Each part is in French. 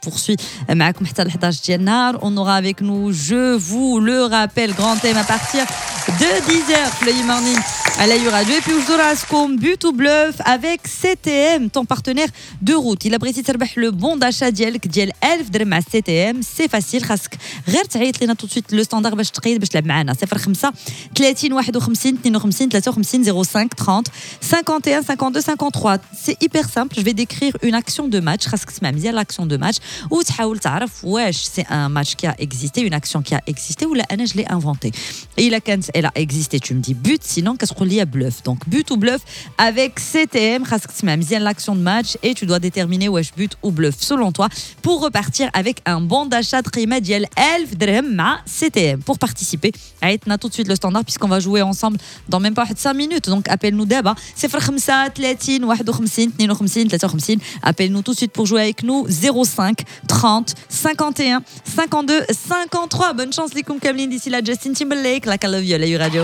poursuit معكم حتى ل 11 ديال النهار. On aura avec nous, je vous le rappelle, grand thème à partir de 10h le morning à la Radio. Et puis aujourd'hui, but ou bluff avec CTM, ton partenaire de route. Il apprécie le bon d'achat ديالك ديال 1000 درهم مع CTM. C'est facile, خاصك غير تعيط لنا tout de suite le standard باش تقيد باش تلعب معنا. 05 30 51 52 53 05 30 51 52 53. C'est hyper simple. Je vais décrire une action de match. خاصك تسمع مزيان l'action de match وتحاول تعرف واش c'est un match qui a existé, une action qui a existé ou là انا je l'ai inventé. Et la quand elle a existé, tu me dis but, sinon كتقول لي bluff. Donc but ou bluff avec CTM. خاصك تسمع مزيان l'action de match et tu dois déterminer واش but ou bluff selon toi pour repartir avec un bon d'achat de قيمة ديال 1000 درهم مع CTM. Pour participer, عيطنا tout de suite le standard puisqu'on va jouer ensemble dans même pas 5 minutes. Donc appelle-nous d'abord 05 30 51 52 53. Appelle-nous tout de suite pour jouer avec nous 05 30 51 52 53. Bonne chance les كاملين d'ici là. Justin Timberlake, like I love you, la radio.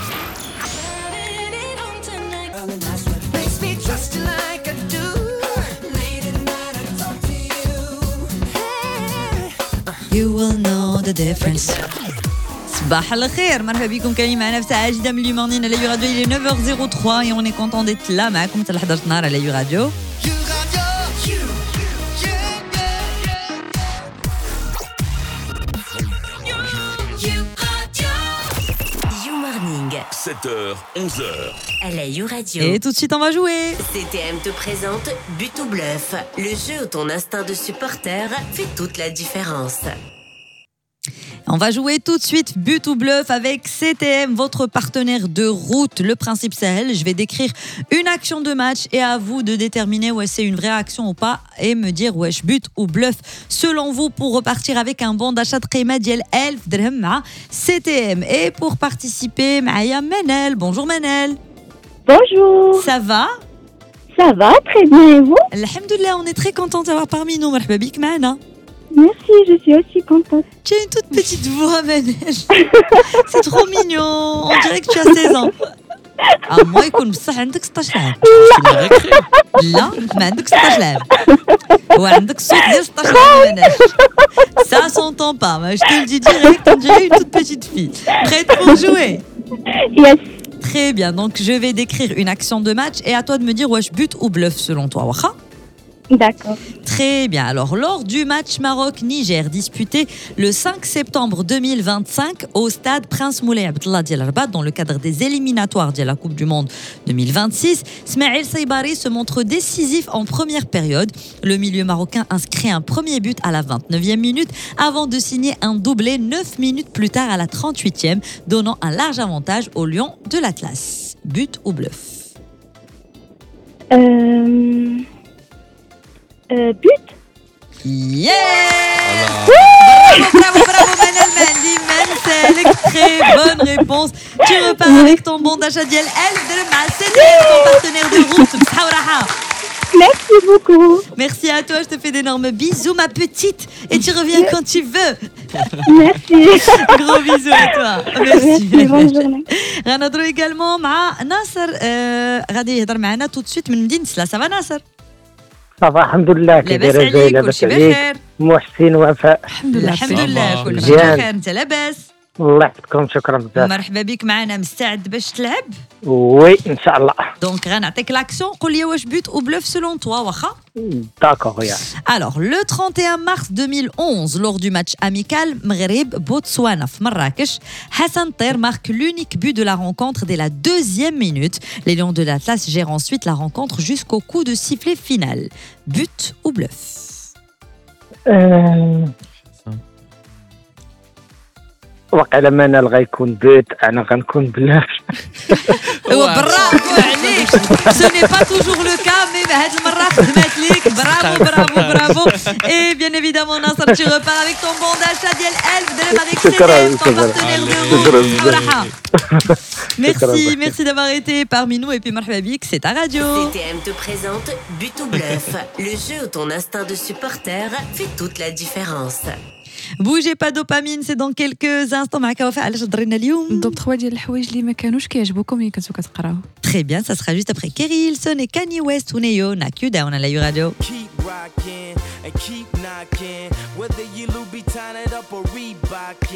You will know the difference. صباح الخير, مرحبا بكم كاين معنا في ساعه جديده من اليومين على يو راديو. Il est 9h03 et on est content d'être là معكم حتى ل 11 النهار على يو راديو. You Morning. 7h, 11h. À la You Radio. Et tout de suite, on va jouer. CTM te présente But ou Bluff, le jeu où ton instinct de supporter fait toute la différence. On va jouer tout de suite but ou bluff avec CTM, votre partenaire de route. Le principe c'est je vais décrire une action de match et à vous de déterminer ouais c'est une vraie action ou pas et me dire wesh but ou bluff selon vous pour repartir avec un bon d'achat de قيمة ديال 1000 درهم مع CTM. Et pour participer معايا Manel. Bonjour Manel. Bonjour. Ça va? Ça va, très bien, et vous? Alhamdoulilah, on est très content d'avoir parmi nous. مرحبا بك معنا. Merci, je suis aussi contente. Tu as une toute petite voix, Manel. C'est trop mignon. On dirait que tu as 16 ans. moi يكون بصح عندك 16 عام. لا ما عندك 16 عام. وعندك الصوت ديال 16 عام Manel. Ça s'entend pas. Je te le dis direct, on dirait une toute petite fille. Prête pour jouer? Yes. Très bien. Donc je vais décrire une action de match et à toi de me dire wesh but ou bluff selon toi. Wacha? D'accord. Très bien. Alors, lors du match Maroc-Niger disputé le 5 septembre 2025 au stade Prince Moulay Abdallah Dial Rabat dans le cadre des éliminatoires de la Coupe du Monde 2026, Smaïl Saibari se montre décisif en première période. Le milieu marocain inscrit un premier but à la 29e minute avant de signer un doublé 9 minutes plus tard à la 38e, donnant un large avantage aux Lions de l'Atlas. But ou bluff? But. Yeah! Bravo Manel Mandi, Mansalik, très bonne réponse. Tu repars avec ton bon d'achat ديال 1000 درهم مع CTM, ton partenaire de route. بصحة وراحة. Merci beaucoup. Merci à toi, je te fais d'énormes bisous ma petite et tu reviens quand tu veux. Merci. Gros bisous à toi. Merci, bonne journée. غنهضروا également مع ناصر. غادي يهضر معنا tout de suite من مدينة سلا. Ça va ناصر؟ صافا الحمد لله. لاباس عليك؟ كلشي بخير؟ محسن وفاء. الحمد لله كلشي بخير. انت لاباس؟ الله يحفظكم, شكرا بزاف. مرحبا بك معنا. مستعد باش تلعب؟ وي ان شاء الله. دونك غنعطيك لاكسيون, قول لي واش بوت ou bluff selon toi, واخا؟ D'accord, yeah. Alors, le 31 mars 2011, lors du match amical Maghreb-Botswana في Marrakech, Hassan Ter marque l'unique but de la rencontre dès la 2e minute. Les Lions de l'Atlas gèrent ensuite la rencontre jusqu'au coup de sifflet final. But ou bluff? وقيلا منال غيكون بيت, انا غنكون بلاف. برافو عليك. Ce n'est pas toujours le cas, mais هاد المرة خدمت ليك. Bravo. Et bien évidemment, Nasser, tu repars avec ton bon d'achat ديال 1000 درهم avec CTM, ton partenaire de route. Merci d'avoir été parmi nous et puis مرحبا بك, c'est ta radio. CTM te présente But ou Bluff, le jeu où ton instinct de supporter fait toute la différence. Bougez pas dopamine, c'est dans quelques instants. معك وفاء علاش ضرينا اليوم؟ ضرب 3 ديال الحوايج اللي ما كانوش كيعجبوكم ملي كنتو كتقراو. Très bien, ça sera juste après Kerry Hilson et Kanye West ou Neo, Knock You Down à la Radio. rockin' and keep knocking. Whether you Louis Vuitton it up or Reebok.